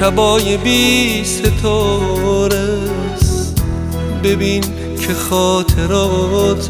شبای بی ستاره است، ببین که خاطرات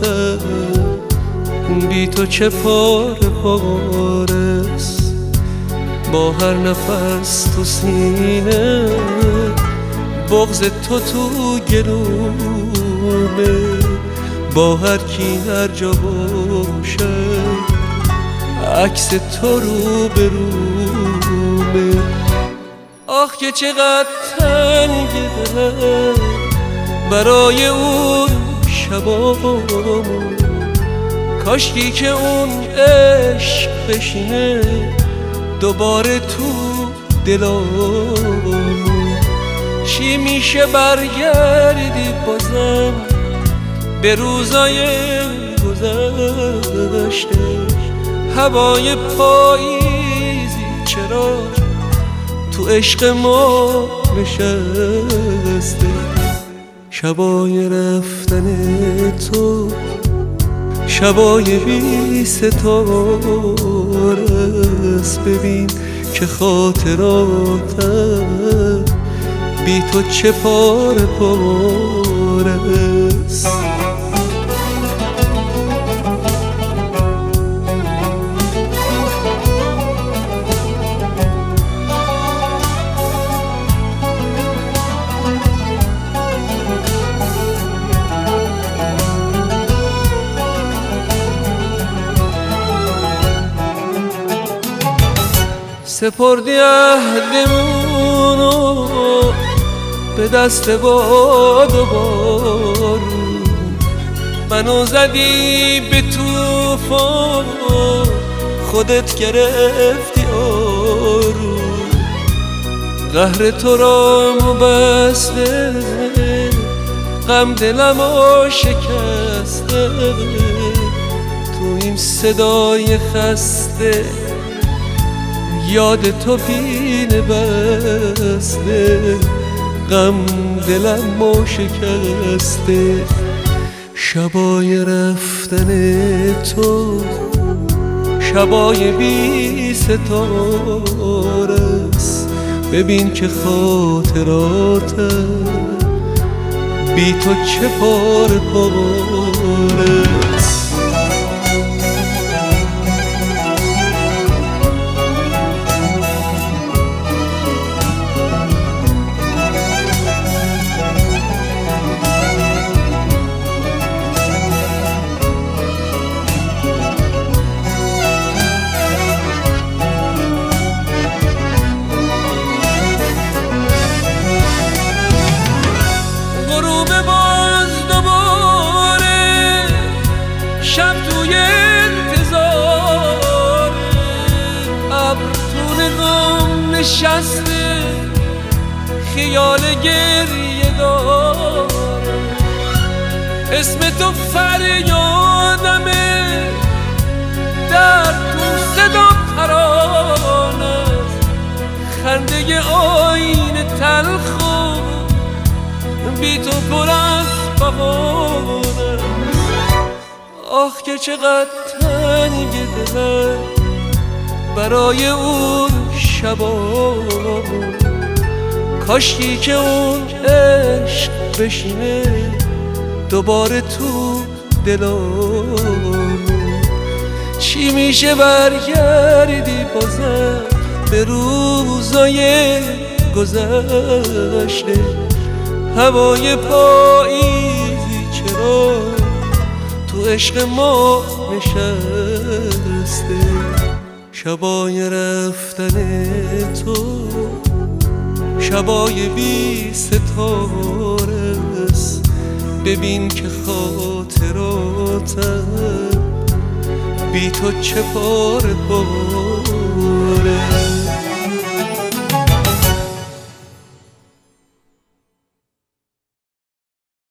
بی تو چه پاره پاره است. با هر نفس تو سینه بغض تو گلومه، با هر کی هر جا باشه عکس تو رو به رومه. آخ که چقدر تنگه دلم برای اون شبامون، کاشکی که اون عشق بشینه دوباره تو دلامون. چی میشه برگردی بازم به روزای گذشته؟ هوای پاییزی چرا تو عشق ما نشسته؟ شبای رفتن تو شبای بی ستاره است، ببین که خاطراتم بی تو چه پاره پاره است. سپردی عهدمونو به دست باد و بارون، منو زدی به طوفان خودت گرفتی آروم. قهر تو را بسته غم دلمو شکسته، تو این صدای خسته یاد تو پینه بسته، غم دلمو شکسته. شبای رفتن تو شبای بی ستاره است، ببین که خاطراتم بی تو چه پاره پاره است. شب توی انتظار ابر تو نقام نشسته، خیال گریه داره، اسم تو فریادمه، در تو صدا ترانه، خنده آینه تلخو بی تو پر از بهانه. آخ که چقدر تنگه دلم برای اون شبامون، کاشکی که اون عشق بشینه دوباره تو دلامون. چی میشه برگردی بازم به روزای گذشته؟ هوای پاییزی چرا تو عشق ما نشسته؟ شبای رفتن تو شبای بی ستاره است، ببین که خاطراتم بی تو چه پاره پاره